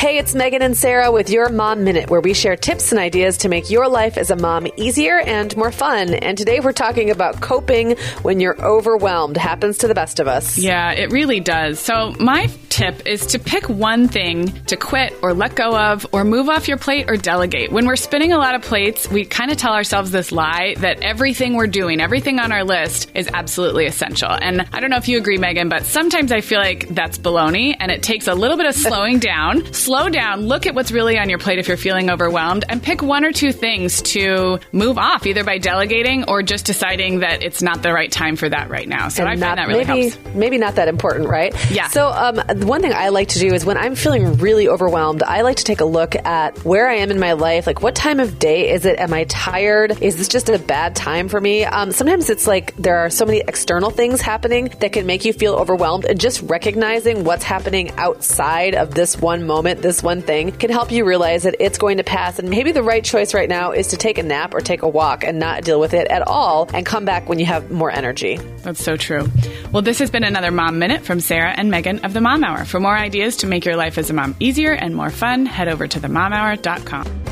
Hey, it's Megan and Sarah with your Mom Minute, where we share tips and ideas to make your life as a mom easier and more fun. And today we're talking about coping when you're overwhelmed. Happens to the best of us. Yeah, it really does. So my tip is to pick one thing to quit or let go of or move off your plate or delegate. When we're spinning a lot of plates, we kind of tell ourselves this lie that everything we're doing, everything on our list is absolutely essential. And I don't know if you agree, Megan, but sometimes I feel like that's baloney and it takes a little bit of slowing down. Slow down, look at what's really on your plate if you're feeling overwhelmed, and pick one or two things to move off, either by delegating or just deciding that it's not the right time for that right now. So I find that really helps. Maybe not that important, right? Yeah. So one thing I like to do is when I'm feeling really overwhelmed, I like to take a look at where I am in my life. Like, what time of day is it? Am I tired? Is this just a bad time for me? Sometimes it's like there are so many external things happening that can make you feel overwhelmed, and just recognizing what's happening outside of this one moment, this one thing, can help you realize that it's going to pass. And maybe the right choice right now is to take a nap or take a walk and not deal with it at all and come back when you have more energy. That's so true. Well, this has been another Mom Minute from Sarah and Megan of The Mom Hour. For more ideas to make your life as a mom easier and more fun, head over to themomhour.com.